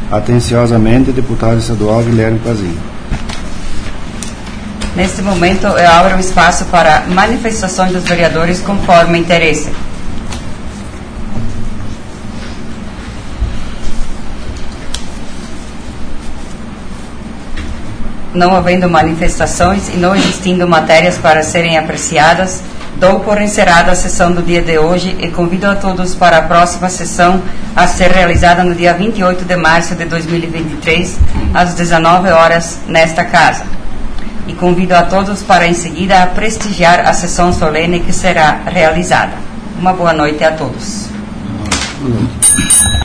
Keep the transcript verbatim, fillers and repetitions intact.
Atenciosamente, deputado estadual Guilherme Pazinho. Neste momento, eu abro o espaço para manifestações dos vereadores conforme interesse. Não havendo manifestações e não existindo matérias para serem apreciadas, dou por encerrada a sessão do dia de hoje e convido a todos para a próxima sessão a ser realizada no dia vinte e oito de março de dois mil e vinte e três, às dezenove horas, nesta casa. E convido a todos para em seguida a prestigiar a sessão solene que será realizada. Uma boa noite a todos.